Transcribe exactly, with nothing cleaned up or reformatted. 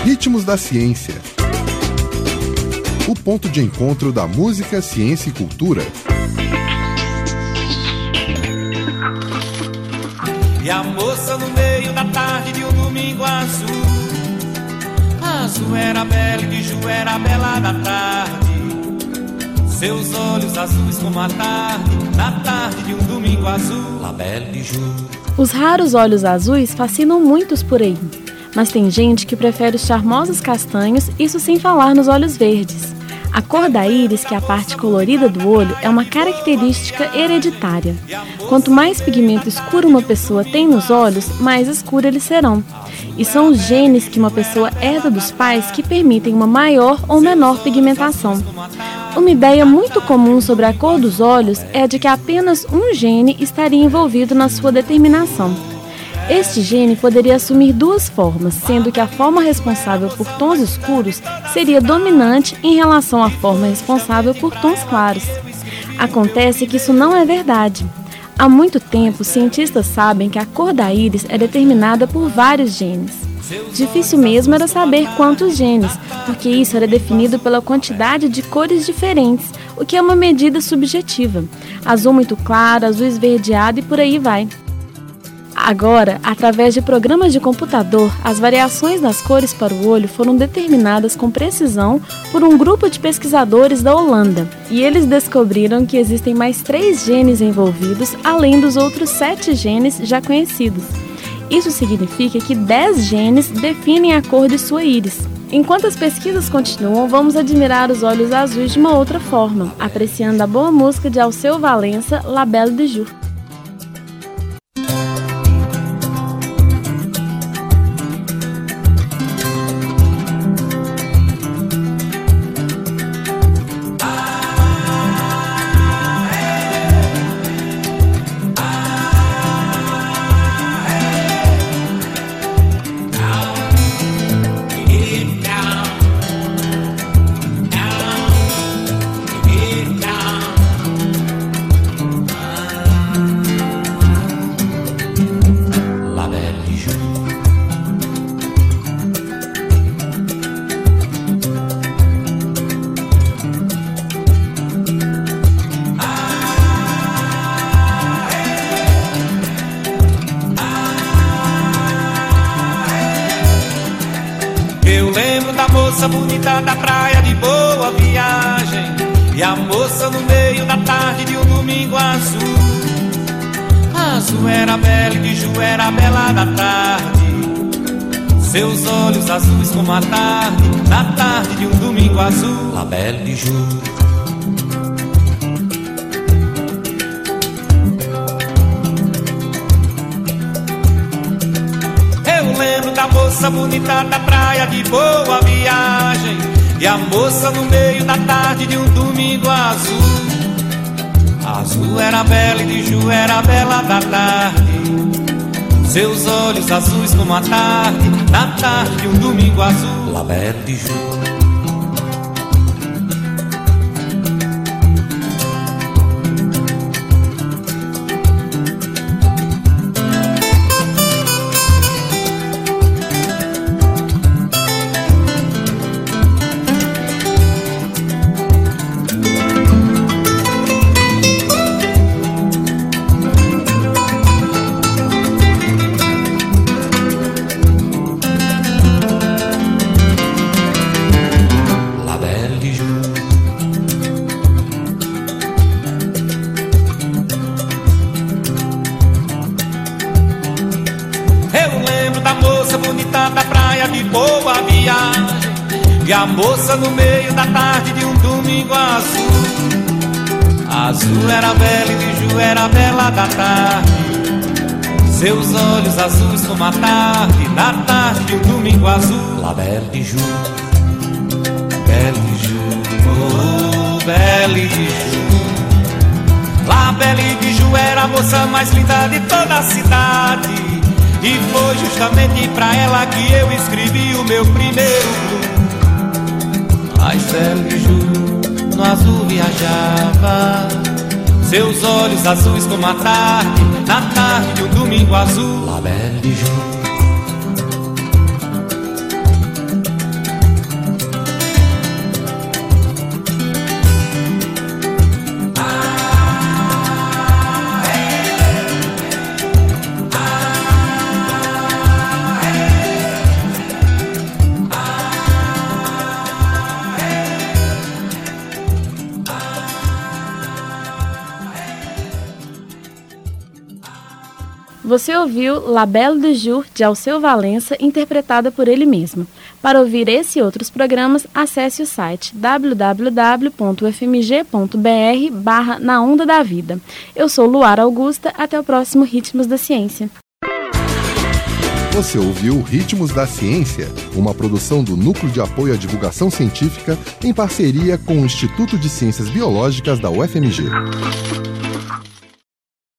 Ritmos da Ciência. O ponto de encontro da música, ciência e cultura. E a moça no meio da tarde de um domingo azul. Azul era bela e de Ju era bela da tarde. Seus olhos azuis como a tarde, na tarde de um domingo azul. La Belle de Ju. Os raros olhos azuis fascinam muitos por aí. Mas tem gente que prefere os charmosos castanhos, isso sem falar nos olhos verdes. A cor da íris, que é a parte colorida do olho, é uma característica hereditária. Quanto mais pigmento escuro uma pessoa tem nos olhos, mais escuros eles serão. E são os genes que uma pessoa herda dos pais que permitem uma maior ou menor pigmentação. Uma ideia muito comum sobre a cor dos olhos é a de que apenas um gene estaria envolvido na sua determinação. Este gene poderia assumir duas formas, sendo que a forma responsável por tons escuros seria dominante em relação à forma responsável por tons claros. Acontece que isso não é verdade. Há muito tempo, cientistas sabem que a cor da íris é determinada por vários genes. Difícil mesmo era saber quantos genes, porque isso era definido pela quantidade de cores diferentes, o que é uma medida subjetiva. Azul muito claro, azul esverdeado e por aí vai. Agora, através de programas de computador, as variações das cores para o olho foram determinadas com precisão por um grupo de pesquisadores da Holanda. E eles descobriram que existem mais três genes envolvidos, além dos outros sete genes já conhecidos. Isso significa que dez genes definem a cor de sua íris. Enquanto as pesquisas continuam, vamos admirar os olhos azuis de uma outra forma, apreciando a boa música de Alceu Valença, La Belle de Ju. Eu lembro da moça bonita da praia de Boa Viagem, e a moça no meio da tarde de um domingo azul. Azul era bela e de Ju era bela da tarde. Seus olhos azuis como a tarde, na tarde de um domingo azul. La Belle de Ju. Eu lembro da moça bonita da praia de Boa Viagem, e a moça no meio da tarde de um domingo azul. Azul era bela e de Ju era bela da tarde. Seus olhos azuis como a tarde, na tarde de um domingo azul. La Belle de Ju. E a moça no meio da tarde de um domingo azul. Azul era bela e de Ju era bela da tarde. Seus olhos azuis como a tarde, na tarde de um domingo azul. La Belle de Ju, Belle de Ju, oh Belle de Ju. La Belle de Ju era a moça mais linda de toda a cidade, e foi justamente pra ela que eu escrevi o meu primeiro blues. Mas Belle de Ju no azul viajava, seus olhos azuis como a tarde, na tarde de um domingo azul. La Belle de Ju. Você ouviu La Belle du Jour, de Alceu Valença, interpretada por ele mesmo. Para ouvir esse e outros programas, acesse o site w w w ponto u f m g ponto b r barra Na Onda da Vida. Eu sou Luara Augusta, até o próximo Ritmos da Ciência. Você ouviu Ritmos da Ciência, uma produção do Núcleo de Apoio à Divulgação Científica em parceria com o Instituto de Ciências Biológicas da U F M G.